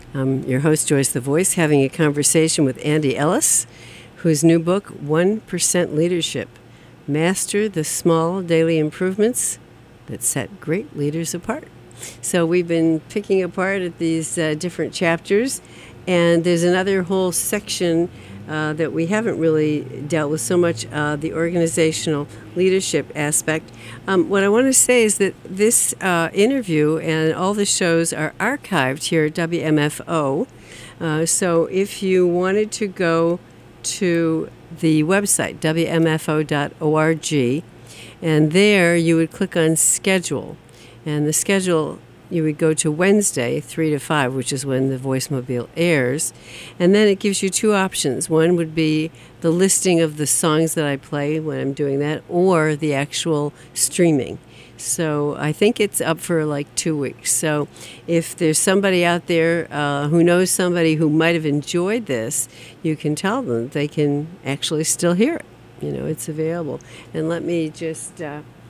I'm your host, Joyce the Voice, having a conversation with Andy Ellis, whose new book, 1% Leadership, Master the Small Daily Improvements that Set Great Leaders Apart. So we've been picking apart at these different chapters, and there's another whole section that we haven't really dealt with so much, the organizational leadership aspect. What I want to say is that this interview and all the shows are archived here at WMFO. So if you wanted to go to the website, WMFO.org, and there you would click on schedule. And the schedule, you would go to Wednesday, 3 to 5, which is when the Voicemobile airs. And then it gives you two options. One would be the listing of the songs that I play when I'm doing that, or the actual streaming. So I think it's up for like 2 weeks. So if there's somebody out there who knows somebody who might have enjoyed this, you can tell them they can actually still hear it. You know, it's available. And let me just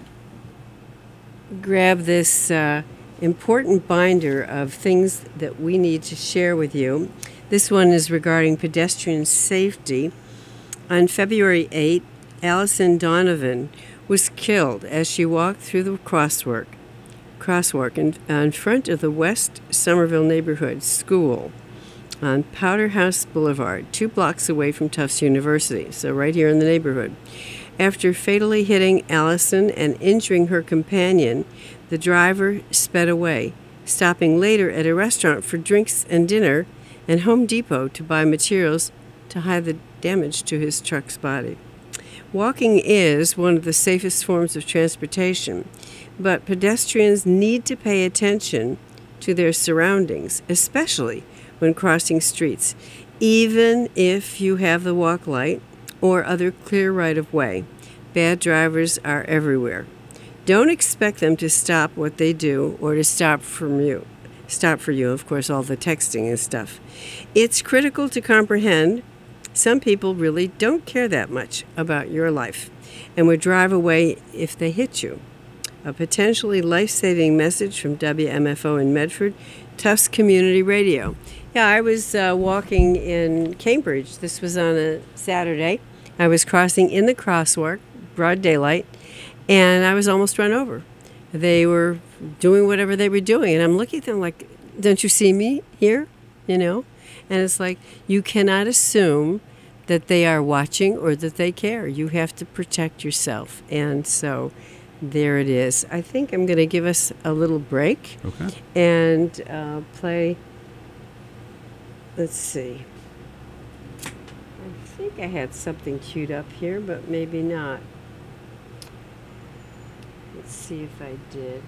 grab this important binder of things that we need to share with you. This one is regarding pedestrian safety. On February 8, Allison Donovan was killed as she walked through the crosswalk in front of the West Somerville Neighborhood School on Powderhouse Boulevard, 2 blocks away from Tufts University, so right here in the neighborhood. After fatally hitting Allison and injuring her companion, the driver sped away, stopping later at a restaurant for drinks and dinner and Home Depot to buy materials to hide the damage to his truck's body. Walking is one of the safest forms of transportation, but pedestrians need to pay attention to their surroundings, especially when crossing streets, even if you have the walk light or other clear right-of-way. Bad drivers are everywhere. Don't expect them to stop what they do or to stop for you, of course, all the texting and stuff. It's critical to comprehend some people really don't care that much about your life and would drive away if they hit you. A potentially life-saving message from WMFO in Medford, Tufts Community Radio. Yeah, I was walking in Cambridge. This was on a Saturday. I was crossing in the crosswalk, broad daylight, and I was almost run over. They were doing whatever they were doing, and I'm looking at them like, don't you see me here? You know? And it's like, you cannot assume that they are watching or that they care. You have to protect yourself. And so there it is. I think I'm going to give us a little break. Okay. And play, let's see. I think I had something queued up here, but maybe not. Let's see if I did.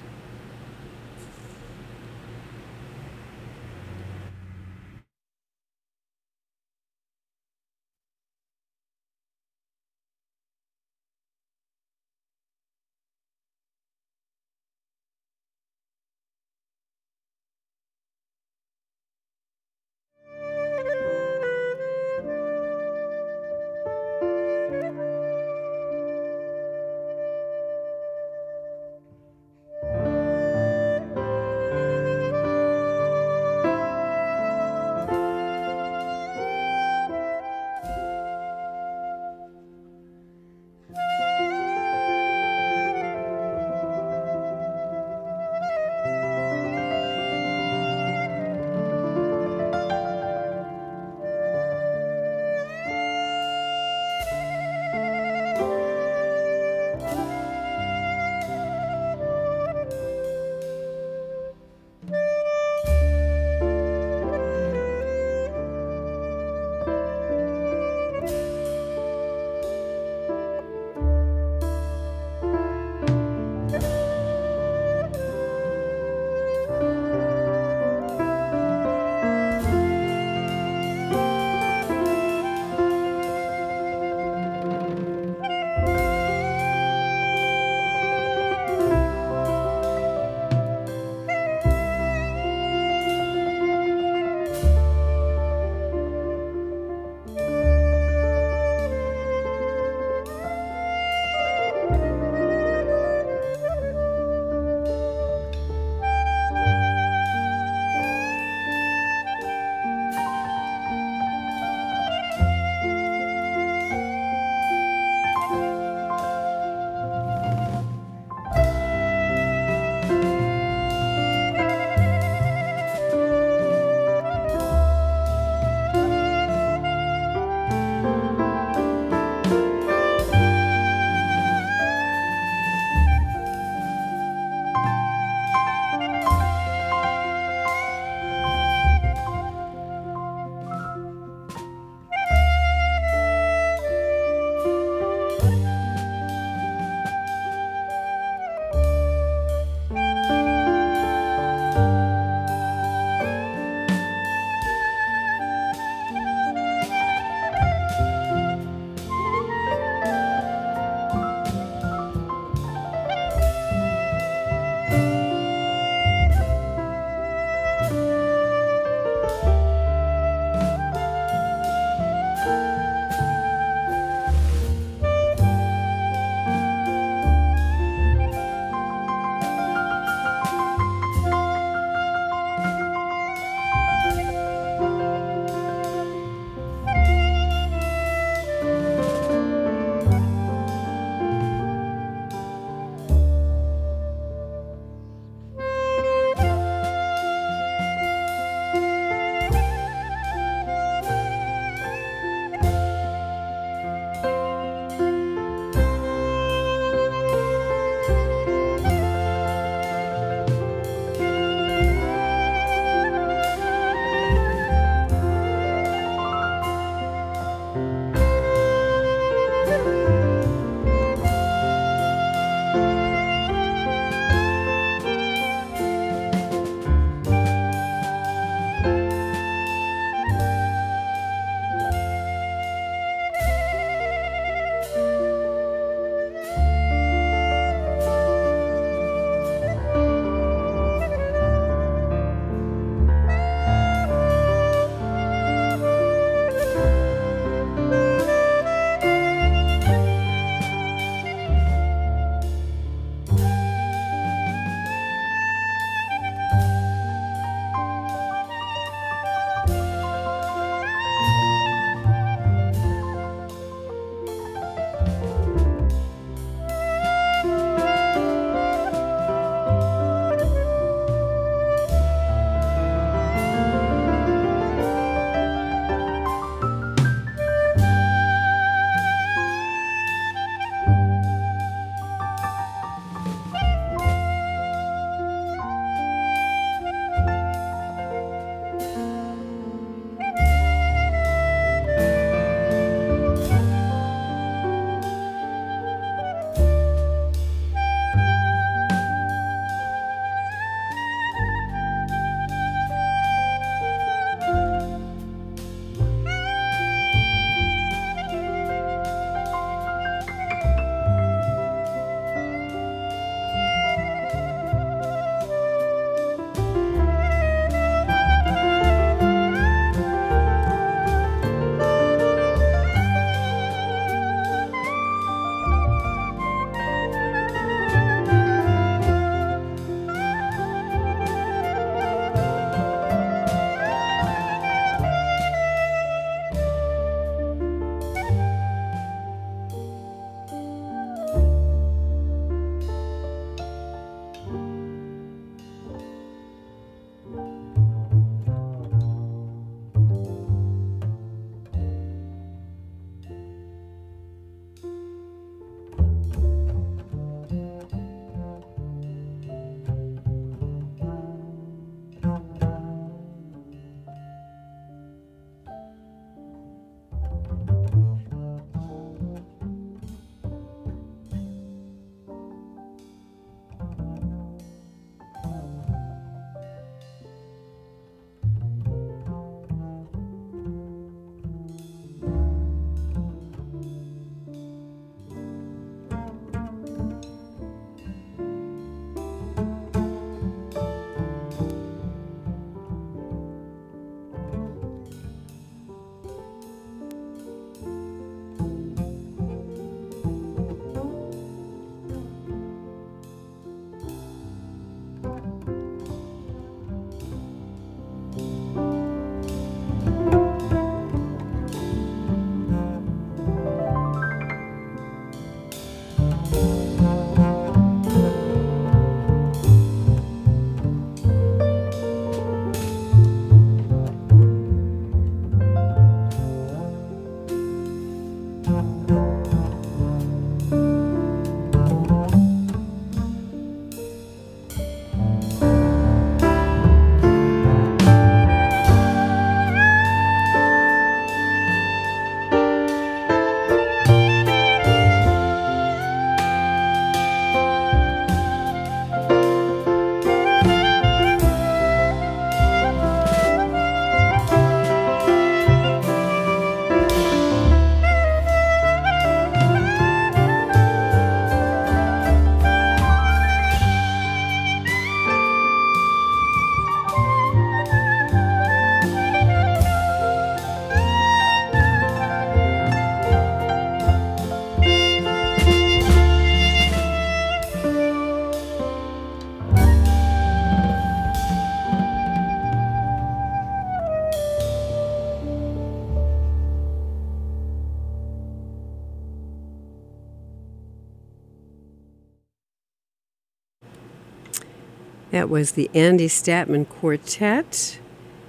That was the Andy Statman Quartet.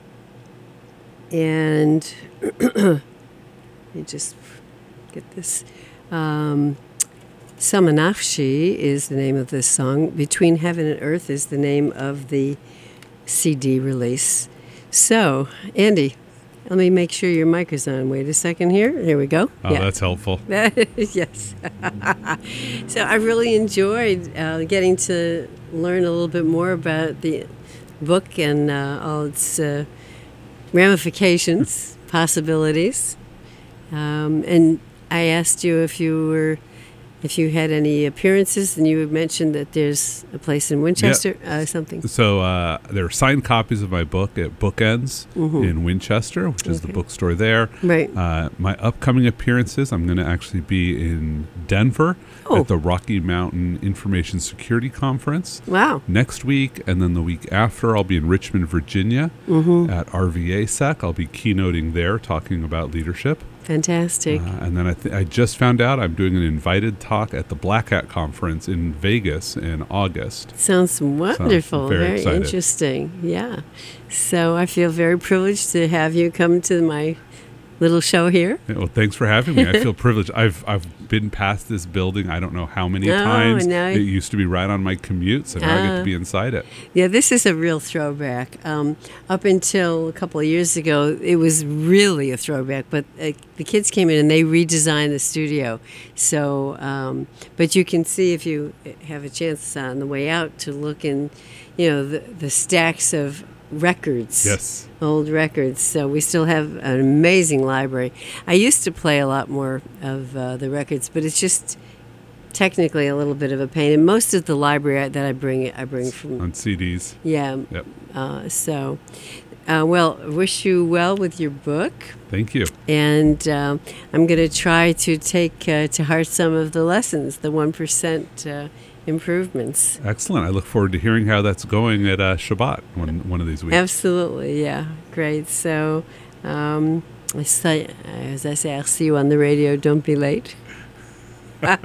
And let me just get this. Samanafshi is the name of this song. Between Heaven and Earth is the name of the CD release. So, Andy, let me make sure your mic is on. Wait a second here. Here we go. Oh, yeah. That's helpful. Yes. So I really enjoyed getting to learn a little bit more about the book and all its ramifications, possibilities. And I asked you if you had any appearances, and you had mentioned that there's a place in Winchester, something. So there are signed copies of my book at Bookends in Winchester, which is the bookstore there. Right. My upcoming appearances, I'm going to actually be in Denver at the Rocky Mountain Information Security Conference. Wow. Next week, and then the week after, I'll be in Richmond, Virginia at RVASEC. I'll be keynoting there, talking about leadership. Fantastic. And then I just found out I'm doing an invited talk at the Black Hat Conference in Vegas in August. Sounds wonderful. So very excited. Interesting. Yeah. So I feel very privileged to have you come to my little show here. Yeah, well, thanks for having me. I feel privileged. I've been past this building I don't know how many times. It used to be right on my commute, so now I get to be inside it. Yeah, this is a real throwback. Up until a couple of years ago, it was really a throwback, but the kids came in and they redesigned the studio. So, but you can see if you have a chance on the way out to look in, the stacks of records. Yes. Old records. So we still have an amazing library. I used to play a lot more of the records, but it's just technically a little bit of a pain. And most of the library that I bring from on CDs. Yeah. Yep. Well, wish you well with your book. Thank you. And I'm going to try to take to heart some of the lessons, the 1% improvements. Excellent. I look forward to hearing how that's going at Shabbat one of these weeks. Absolutely. Yeah. Great. So, as I say, I'll see you on the radio. Don't be late. And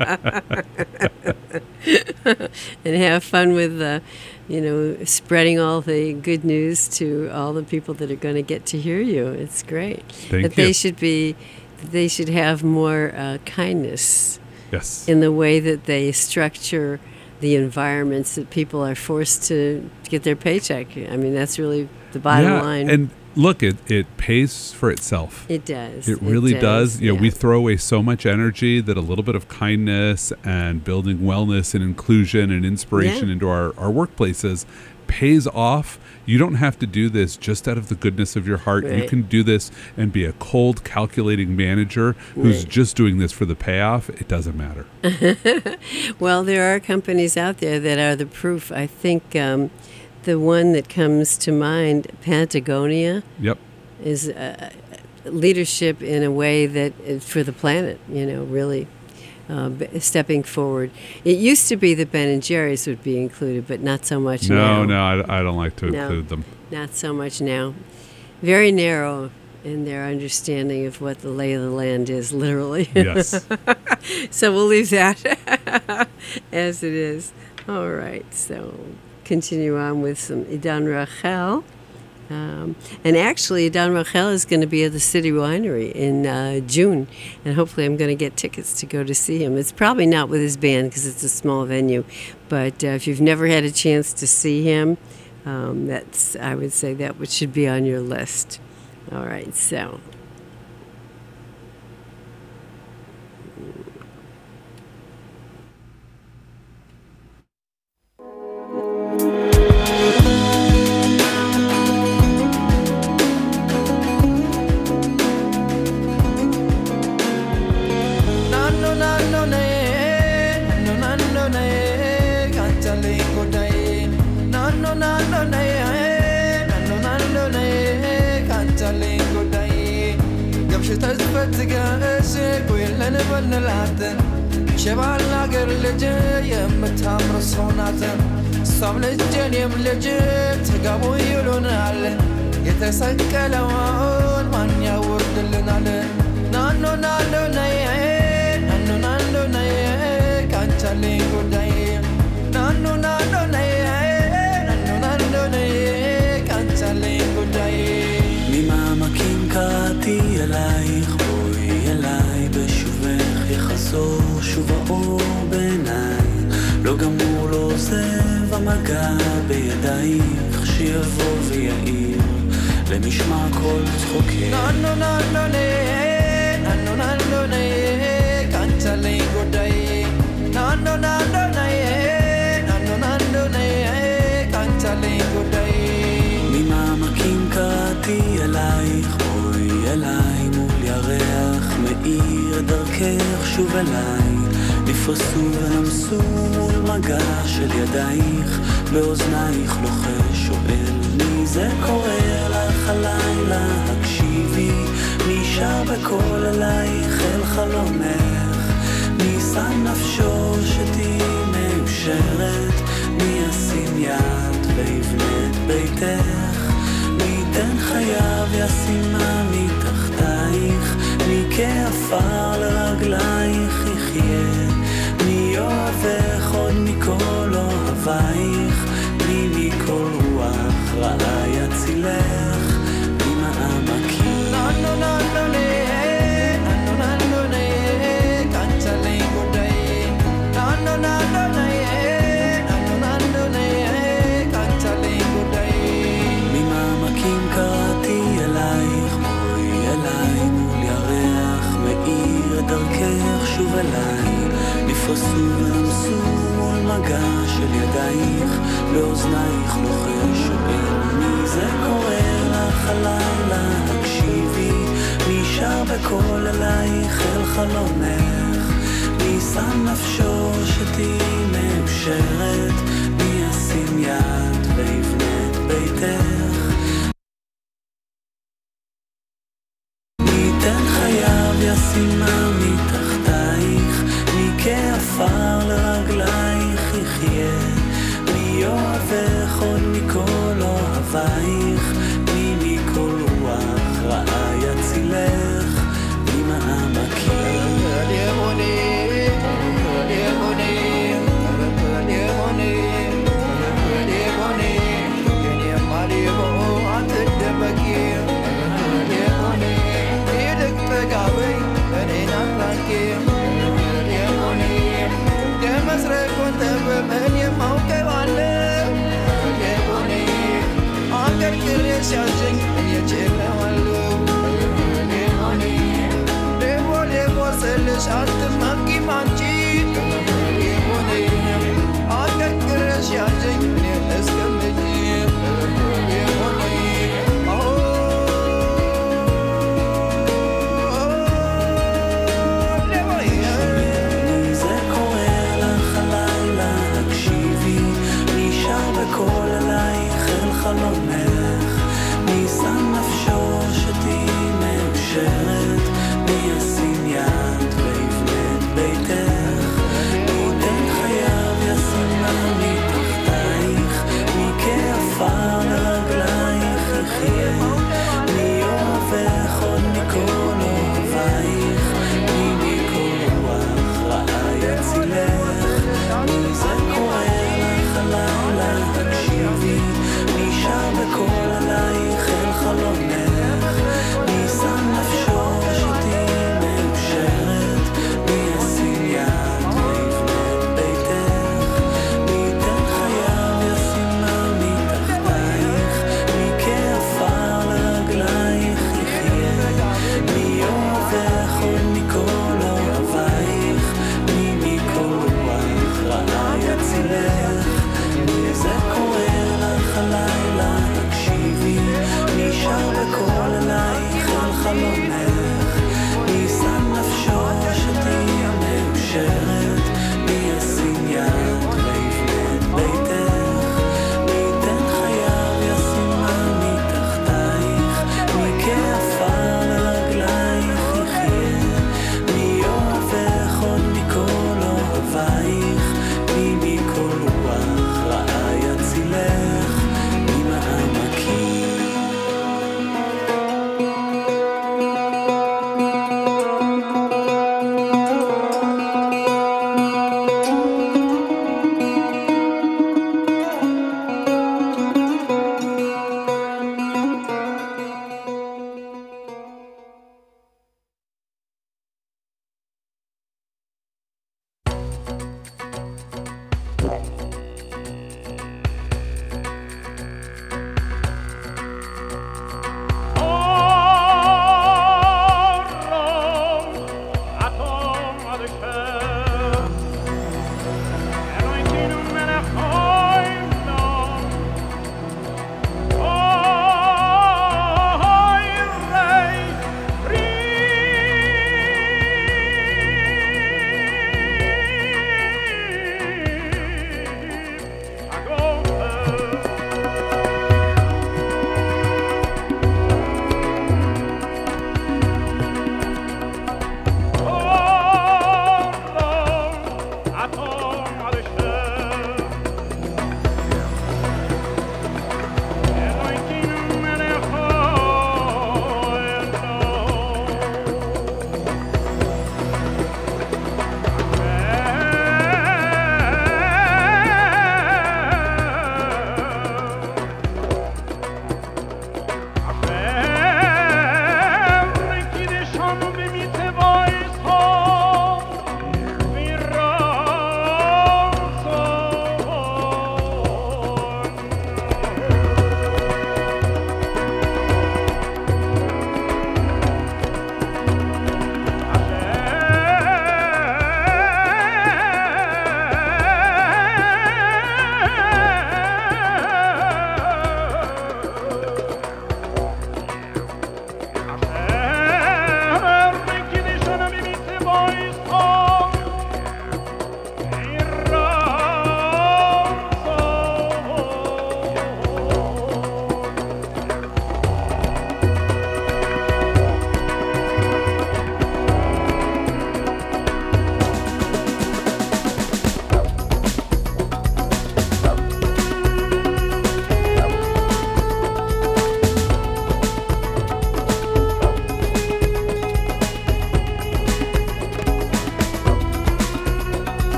have fun with, spreading all the good news to all the people that are going to get to hear you. It's great. Thank you. They should have more kindness. Yes. In the way that they structure the environments that people are forced to get their paycheck. I mean, that's really the bottom line. And look, it pays for itself. It does. It really does. Yeah. We throw away so much energy that a little bit of kindness and building wellness and inclusion and inspiration into our workplaces pays off. You don't have to do this just out of the goodness of your heart. Right. You can do this and be a cold, calculating manager who's just doing this for the payoff. It doesn't matter. Well, there are companies out there that are the proof. I think the one that comes to mind, Patagonia, is leadership in a way that for the planet, really. Stepping forward. It used to be that Ben & Jerry's would be included, but not so much now. No, I don't like to include them. Not so much now. Very narrow in their understanding of what the lay of the land is, literally. Yes. So we'll leave that as it is. All right, so continue on with some Idan Rachel. And actually, Don Rachel is going to be at the City Winery in June, and hopefully I'm going to get tickets to go to see him. It's probably not with his band because it's a small venue, but if you've never had a chance to see him, I would say that should be on your list. All right, so... شبالنا قر لجي يمتامر صوناتن صام لجين يم لجي تقابو يلونال يتسكلون من يورد لنال نانو نانو نيه نانو نانو نيه كان تالي قداي نانو نانو نيه שוב האור בעיניי, לא גמור, לא עוזב המגע בידייך, שיבוא ויעיר למשמע כל צחוקי. ננו ננו נה, ננו ננו נה, קנצלי גודאי. ננו ננו נה, ננו ננו נה, קנצלי גודאי. ממעמקים קראתי אלייך, בואי אליי מול ירח מאיר דרכך שוב אליי, נפרסו ונמסו מול מגע של ידייך, באוזנייך לוחש שואל מי זה קורא לך הלילה, הקשיבי מי שר בקול אלייך אל חלומך, מי שם נפשו שתהי מאושרת, מי ישים יד ויבנה את ביתך, מי ייתן חייו ישימה מתחתייך, מי כעפר לרגלייך יחיה, מי אוהבך עוד מכל אוהבייך, מי מכל רוח רעה יצילך, מי מעמקים. ננו ננו נה, ננו ננו נה, קנצלי גודאי. ננו ננו נה, ננו ננו נה, קנצלי גודאי. ממעמקים קראתי אלייך, בואי אליי מול ירח מאיר דרכך שוב אליי, נפרסו ונמסו מול מגע של ידייך, באוזנייך לוחש שואל מי זה קורא לך הלילה, הקשיבי מי שר בקול אלייך אל חלומך, מי שם נפשו שתהי מאושרת, מי ישים יד ויבנה את ביתך, מי ייתן חייו ישימה מתחתייך, מי כעפר לרגלייך יחיה, מי אוהבך עוד מכל אוהבייך, מי מכל רוח רעה יצילך, מי מעמקים. נפשו שתהי מאושרת, מי ישים יד ויבנה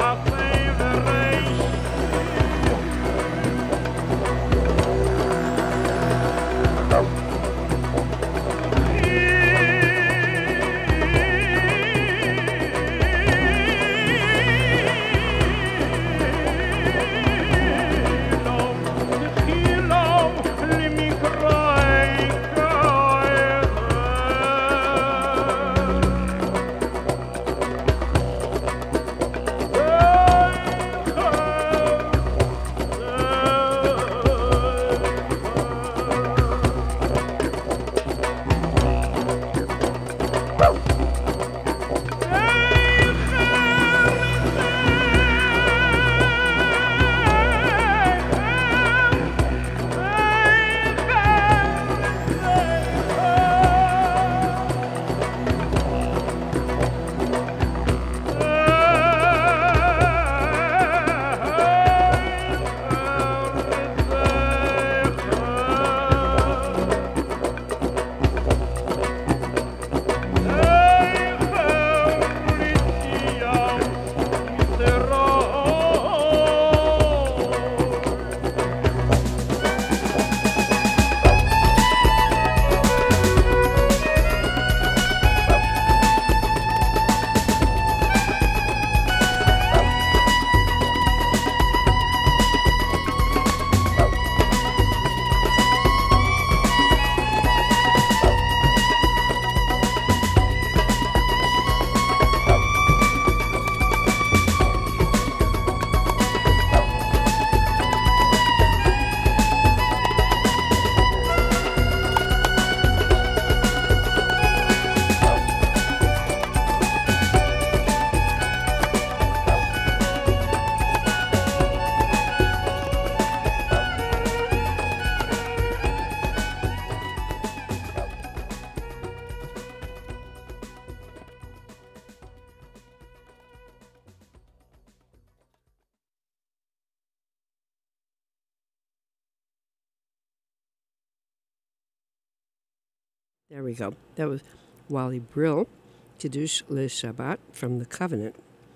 There we go. That was Wally Brill, Kiddush Le Shabbat from the Covenant.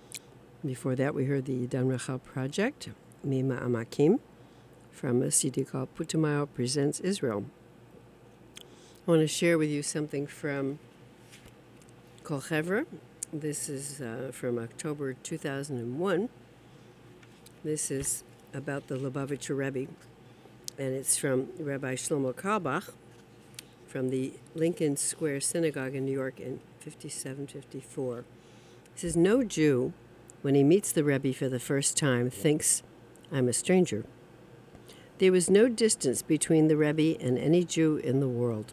Before that, we heard the Dan Rachel Project, Mima Amakim, from a CD called Putumayo Presents Israel. I want to share with you something from Kol Chevra. This is from October 2001. This is about the Lubavitcher Rebbe, and it's from Rabbi Shlomo Carlebach from the Lincoln Square Synagogue in New York in 57-54. It says, "No Jew, when he meets the Rebbe for the first time, thinks, 'I'm a stranger.' There was no distance between the Rebbe and any Jew in the world.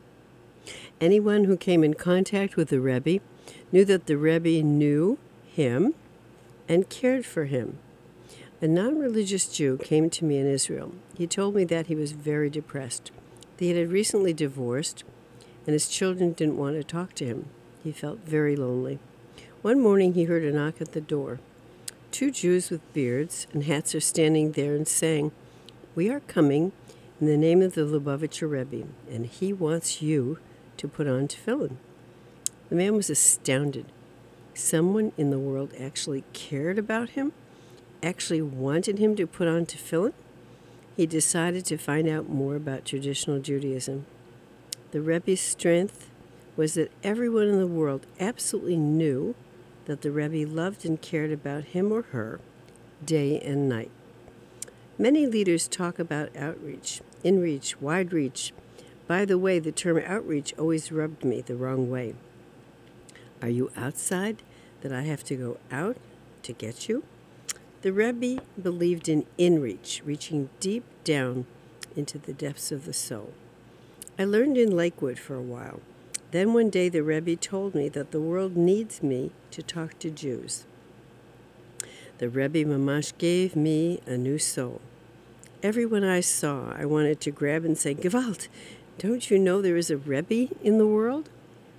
Anyone who came in contact with the Rebbe knew that the Rebbe knew him and cared for him. A non-religious Jew came to me in Israel. He told me that he was very depressed. He had recently divorced, and his children didn't want to talk to him. He felt very lonely. One morning he heard a knock at the door. 2 Jews with beards and hats are standing there and saying, 'We are coming in the name of the Lubavitcher Rebbe, and he wants you to put on tefillin.' The man was astounded. Someone in the world actually cared about him, actually wanted him to put on tefillin? He decided to find out more about traditional Judaism. The Rebbe's strength was that everyone in the world absolutely knew that the Rebbe loved and cared about him or her day and night. Many leaders talk about outreach, in-reach, wide reach. By the way, the term outreach always rubbed me the wrong way. Are you outside that I have to go out to get you? The Rebbe believed in in-reach, reaching deep down into the depths of the soul. I learned in Lakewood for a while. Then one day the Rebbe told me that the world needs me to talk to Jews. The Rebbe Mamash gave me a new soul. Everyone I saw, I wanted to grab and say, 'Gewalt, don't you know there is a Rebbe in the world?'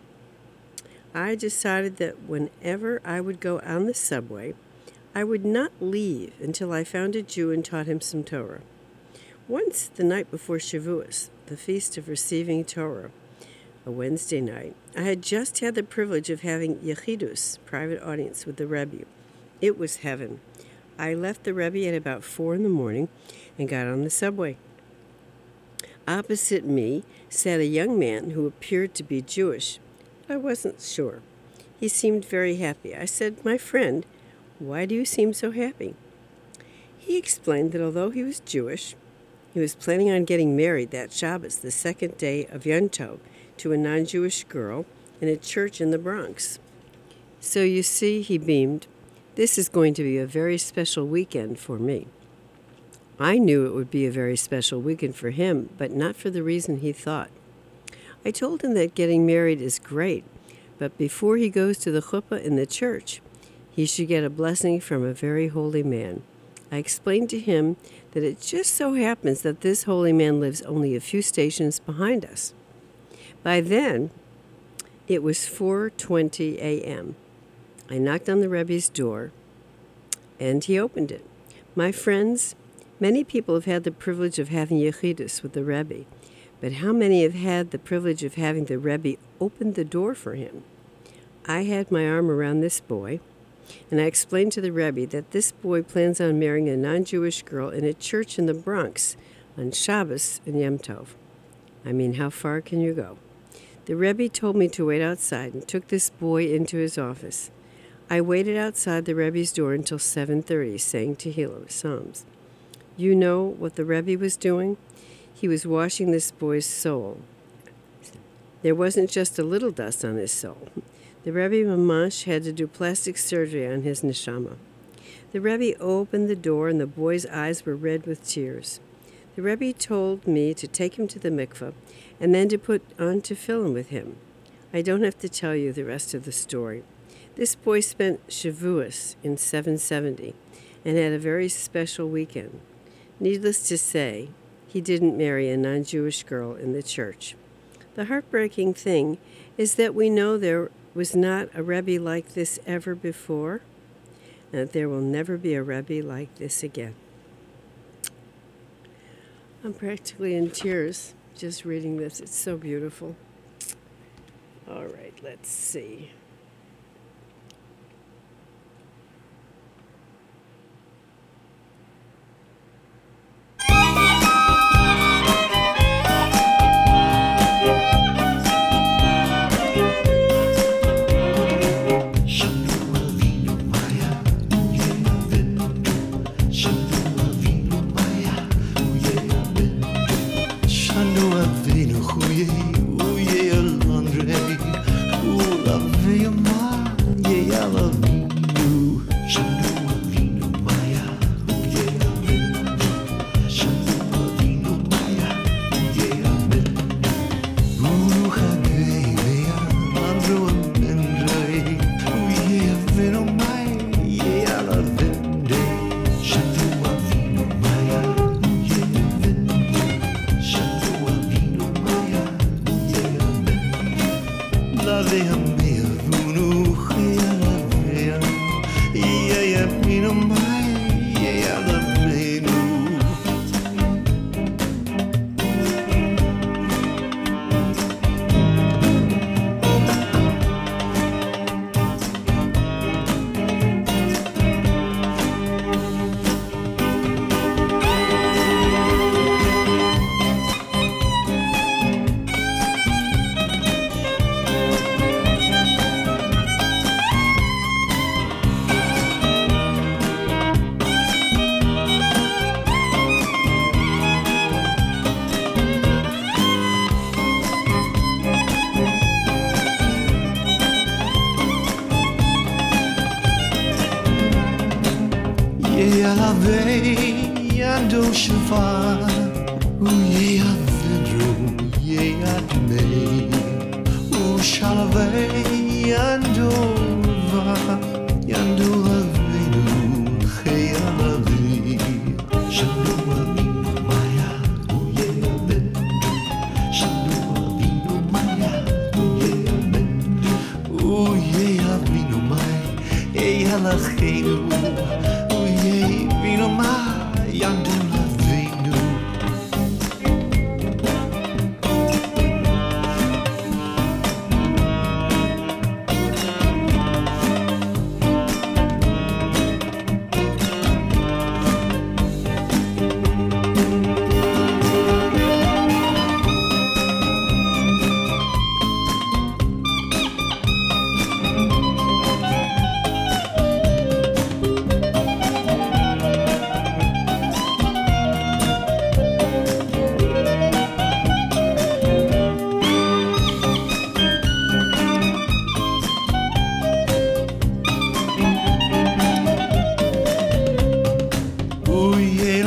I decided that whenever I would go on the subway, I would not leave until I found a Jew and taught him some Torah. Once, the night before Shavuos, the feast of receiving Torah, a Wednesday night, I had just had the privilege of having Yechidus, private audience with the Rebbe. It was heaven. I left the Rebbe at about 4 in the morning and got on the subway. Opposite me sat a young man who appeared to be Jewish. I wasn't sure. He seemed very happy. I said, "My friend, why do you seem so happy?" He explained that although he was Jewish, he was planning on getting married that Shabbos, the second day of Yom Tov, to a non-Jewish girl in a church in the Bronx. So you see, he beamed, this is going to be a very special weekend for me. I knew it would be a very special weekend for him, but not for the reason he thought. I told him that getting married is great, but before he goes to the chuppah in the church, he should get a blessing from a very holy man. I explained to him that it just so happens that this holy man lives only a few stations behind us. By then, it was 4:20 a.m. I knocked on the Rebbe's door, and he opened it. My friends, many people have had the privilege of having yechidus with the Rebbe, but how many have had the privilege of having the Rebbe open the door for him? I had my arm around this boy, and I explained to the Rebbe that this boy plans on marrying a non-Jewish girl in a church in the Bronx on Shabbos and Yom Tov. I mean, how far can you go? The Rebbe told me to wait outside and took this boy into his office. I waited outside the Rebbe's door until 7:30, saying Tehillah, Psalms. You know what the Rebbe was doing? He was washing this boy's soul. There wasn't just a little dust on his soul. The Rebbe Mamash had to do plastic surgery on his neshama. The Rebbe opened the door and the boy's eyes were red with tears. The Rebbe told me to take him to the mikveh and then to put on tefillin with him. I don't have to tell you the rest of the story. This boy spent Shavuos in 770 and had a very special weekend. Needless to say, he didn't marry a non-Jewish girl in the church. The heartbreaking thing is that we know there was not a Rebbe like this ever before, and that there will never be a Rebbe like this again. I'm practically in tears just reading this. It's so beautiful. All right, let's see.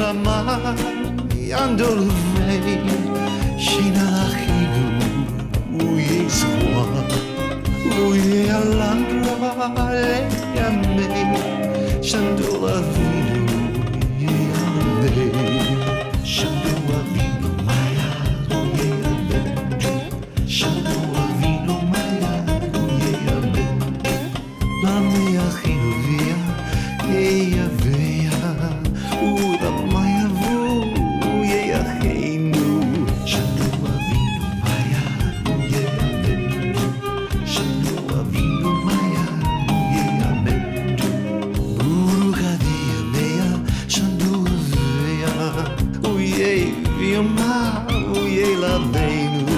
Rama Yandolvei Shina Lachinu Uye Swa Uye Alandra Yame Shandola Vinu Yame Shandola Vinu Maya Uye Yame Shandola Vinu Maya Uye Yame Lame Achinu Via Eya Vea Uda Maya Vu Uye Achinu Shandola Vinu Maya Uye Yame Shandola Vinu Maya Uye Yame Urugadia Vea Shandola Vea Uye Vioma Uye Lavenu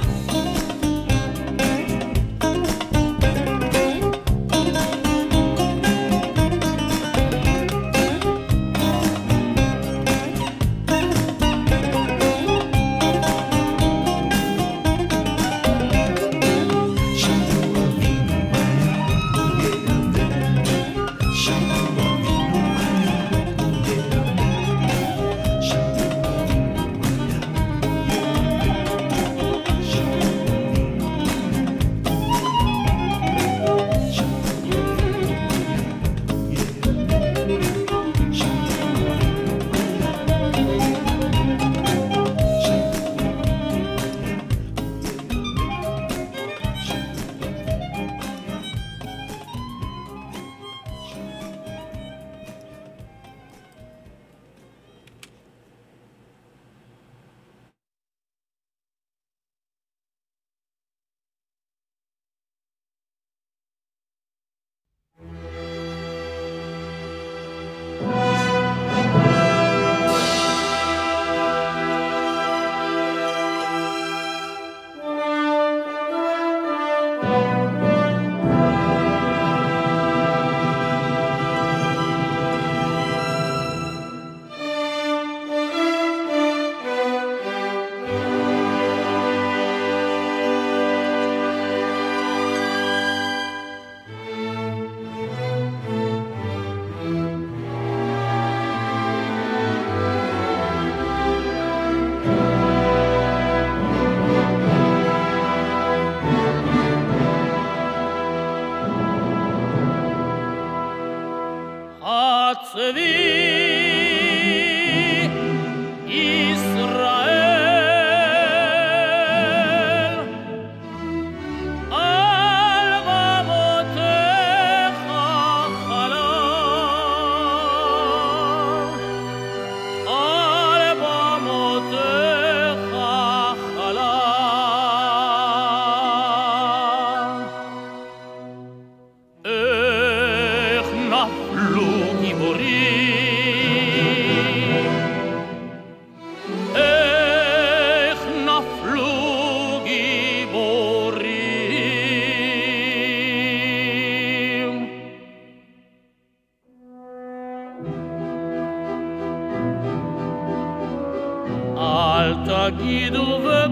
תגידו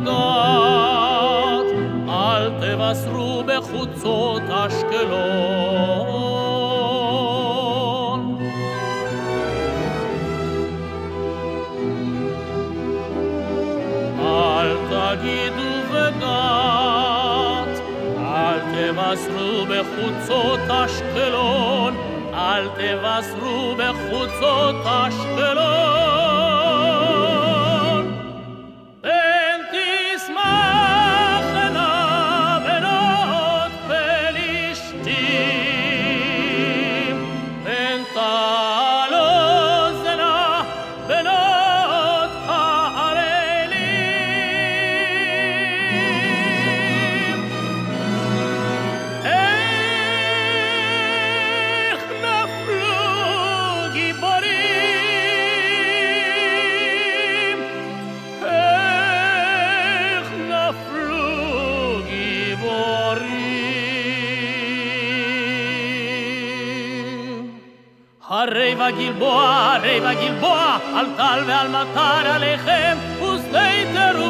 וגת, אל תבשרו בחוצות אשקלון. אל תגידו וגת, אל תבשרו בחוצות אשקלון, אל תבשרו בחוצות אשקלון. הרי בגלבוע, על טל ועל מטר עליכם ושדי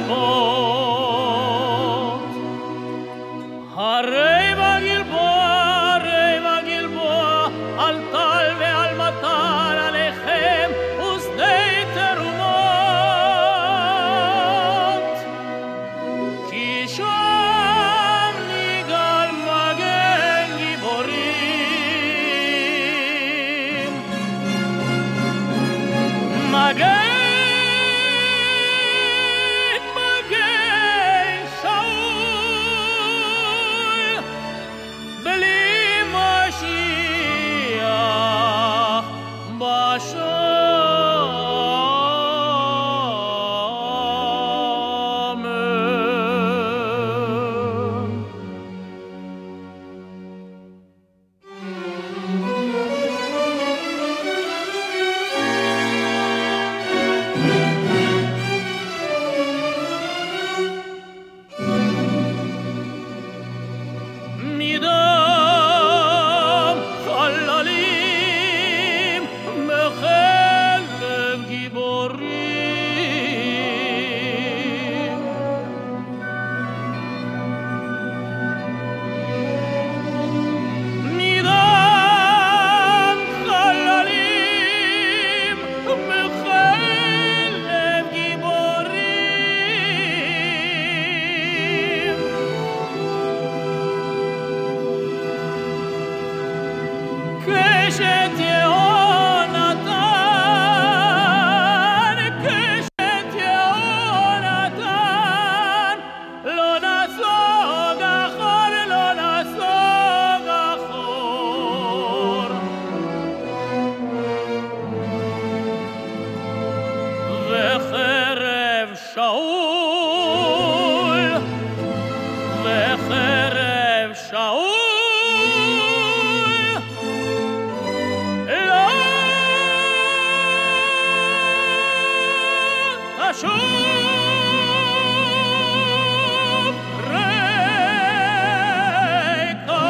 תרובות. הרי בגלבוע, על טל ועל מטר עליכם ושדי תרובות. מגן שאול, בלי משיח בשמן. מדם חללים מחלב גיבורים, מדם חללים מחלב גיבורים, קשת יהונתן, קשת יהונתן, לא נסוג אחור, לא נסוג אחור. וחרב שאול, וחרב שאול, לא תשוב ריקה.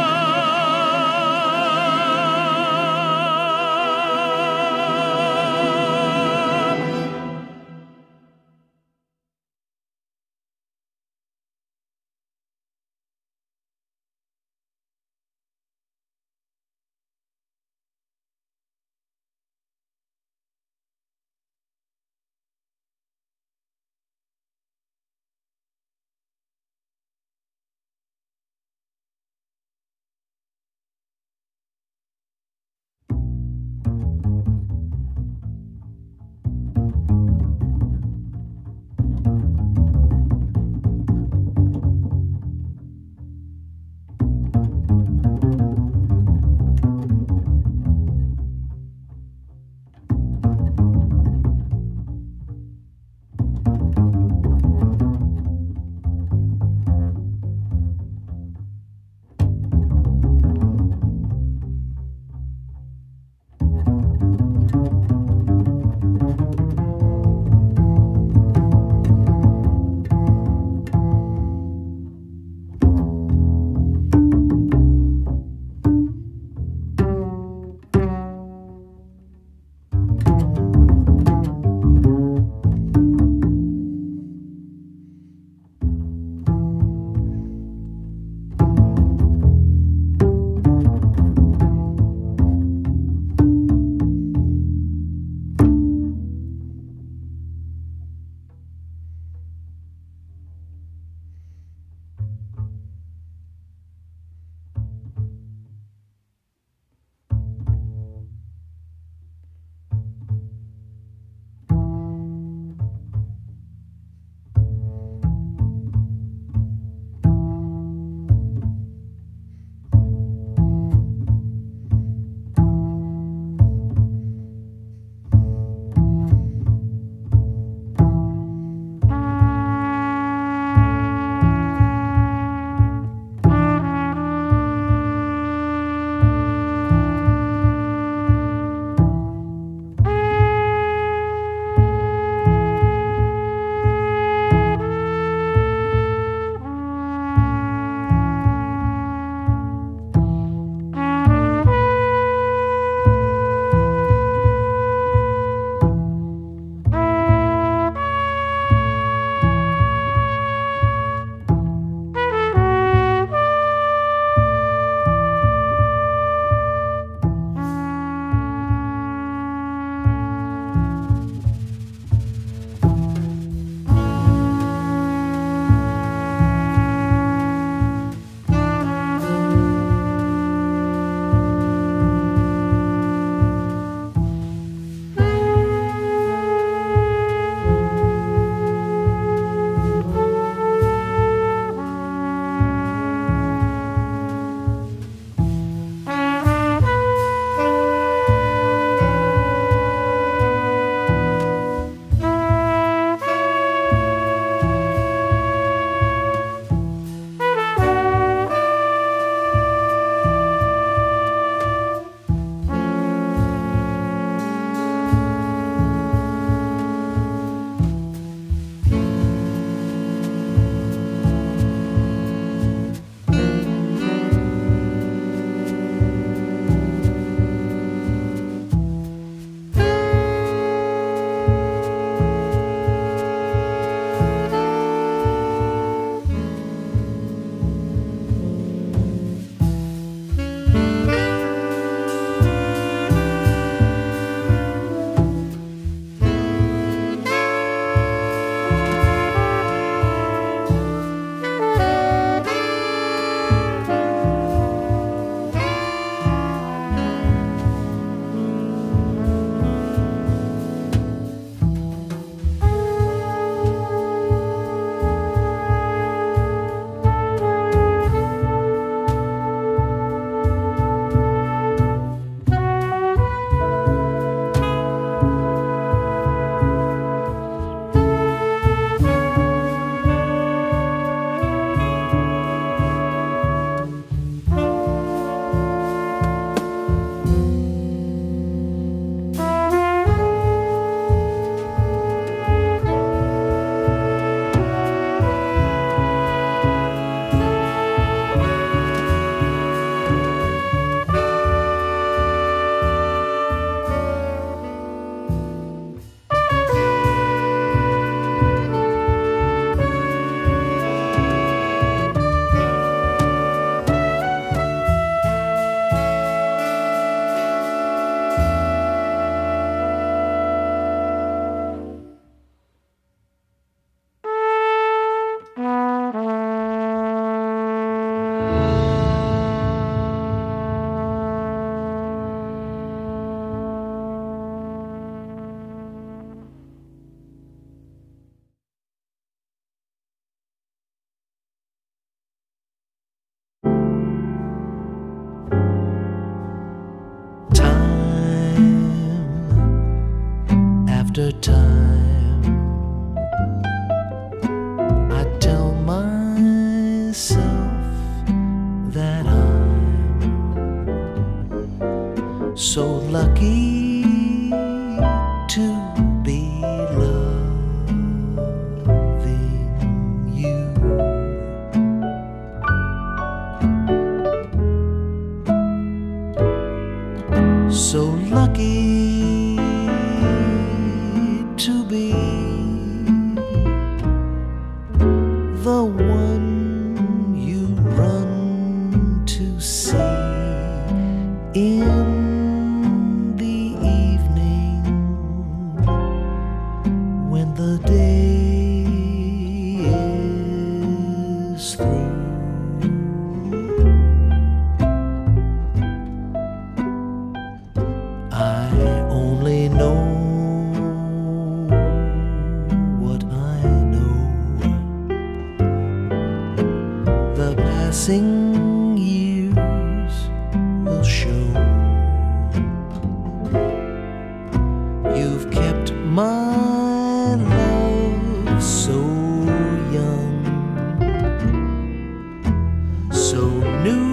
after time, I tell myself that I'm so lucky to be loving you. So lucky to be the one you run to see in the evening when the day is through. I only know what I know. The passing years will show. You've kept my love so young, so new.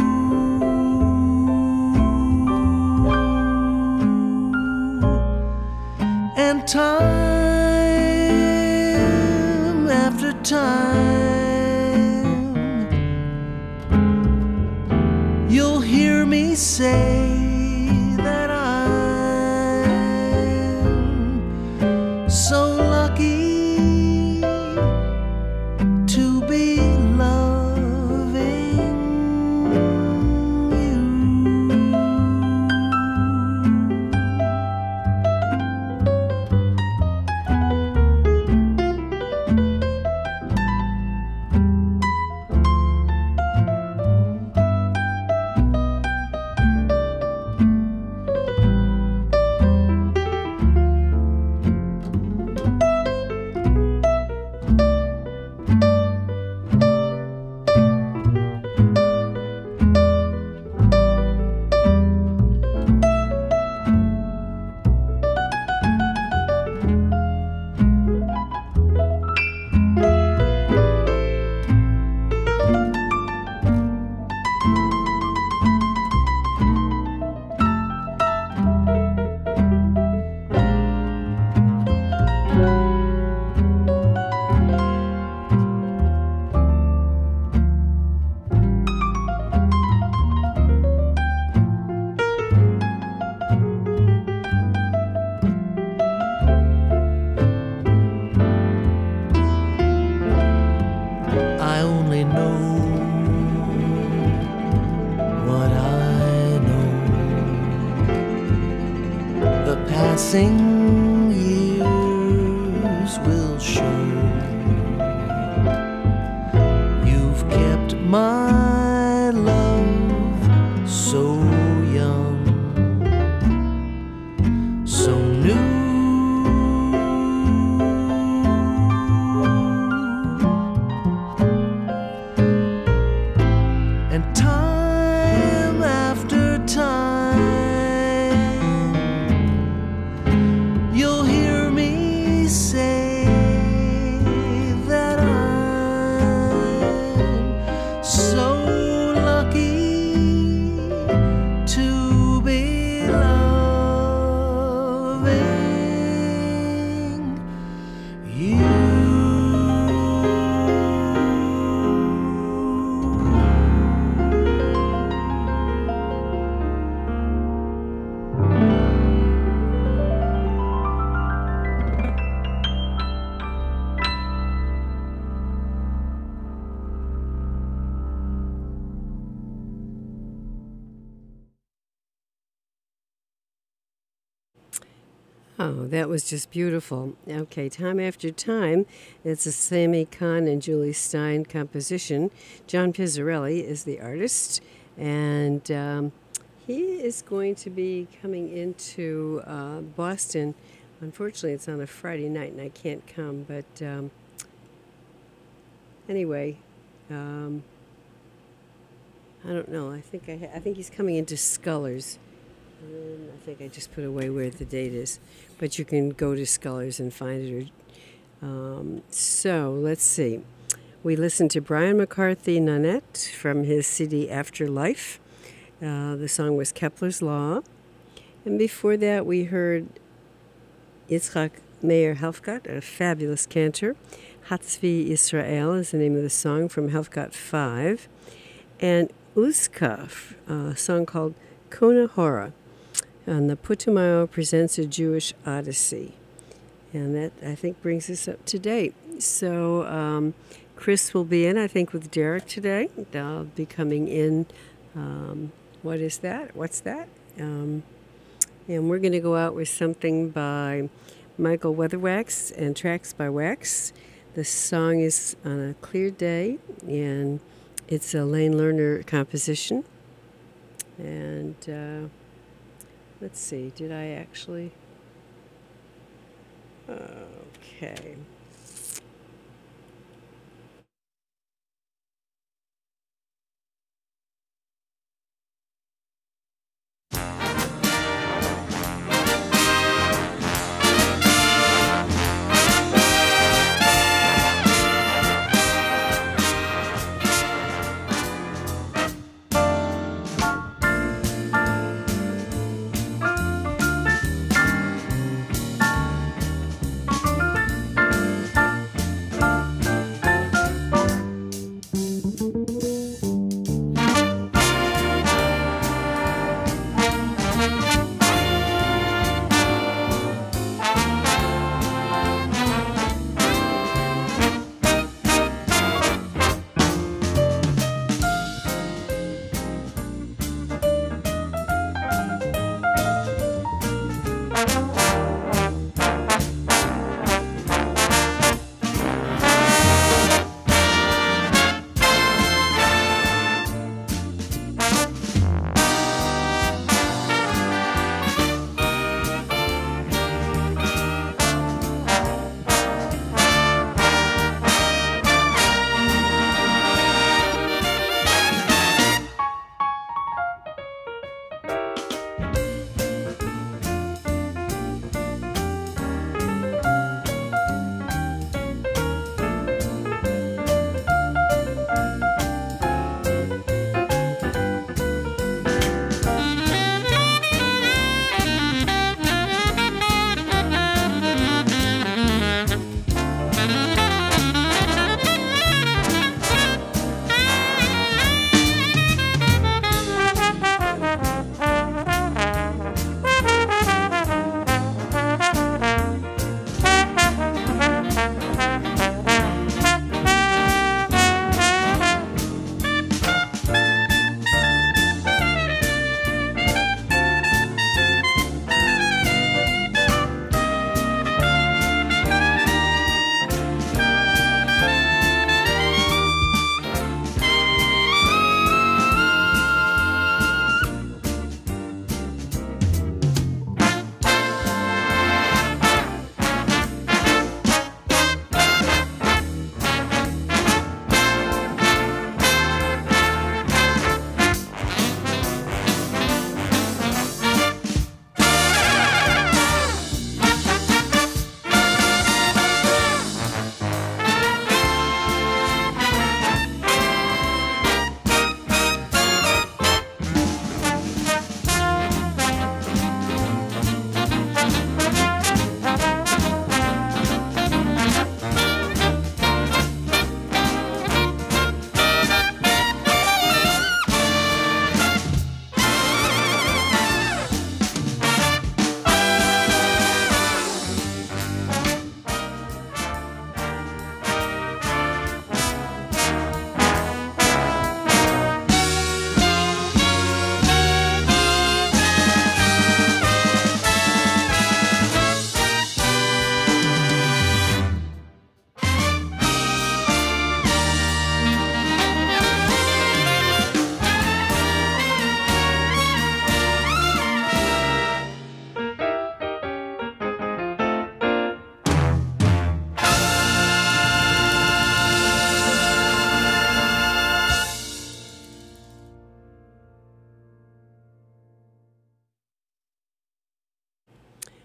And time after time, you'll hear me say that I'm so lucky to be loving you. I only know what I know. The passing years will show. You've kept my love so young, so new. And time after time, you'll hear me say that I'm so lucky to be loving you. Oh, that was just beautiful. Okay, Time After Time. It's a Sammy Kahn and Julie Stein composition. John Pizzarelli is the artist, and he is going to be coming into Boston. Unfortunately, it's on a Friday night, and I can't come. But anyway, I don't know. I think he's coming into Scullers. I think I just put away where the date is, but you can go to Scholars and find it. So let's see. We listened to Brian McCarthy Nanette from his CD Afterlife. The song was Kepler's Law. And before that, we heard Yitzhak Meir Helfgott, a fabulous cantor. Hatzvi Israel is the name of the song from Helfgott 5. And Uzka, a song called Kona Hora. And the Putumayo presents a Jewish Odyssey. And that, I think, brings us up to date. So Chris will be in, I think, with Derek today. They'll be coming in. What is that? What's that? And we're going to go out with something by Michael Weatherwax and Tracks by Wax. The song is On a Clear Day, and it's a Lane Lerner composition. And let's see, did I actually? Okay.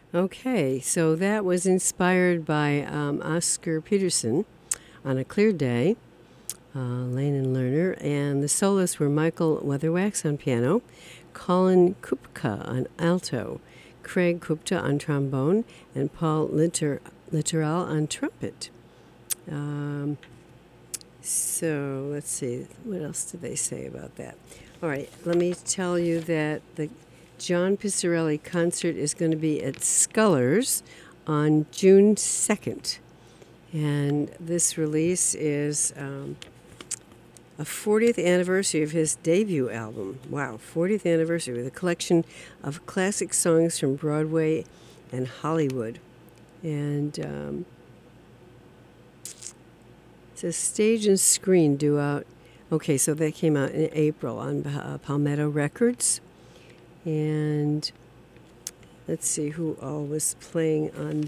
Okay, so that was inspired by Oscar Peterson on a clear day, Lane and Lerner, and the soloists were Michael Weatherwax on piano, Colin Kupka on alto, Craig Kupta on trombone, and Paul Littoral on trumpet. So let's see, what else did they say about that? All right, let me tell you that the John Pissarelli concert is going to be at Scullers on June 2nd. And this release is a 40th anniversary of his debut album. Wow, 40th anniversary, with a collection of classic songs from Broadway and Hollywood. And it says Stage and Screen due out. Okay, so that came out in April on Palmetto Records. And let's see who all was playing on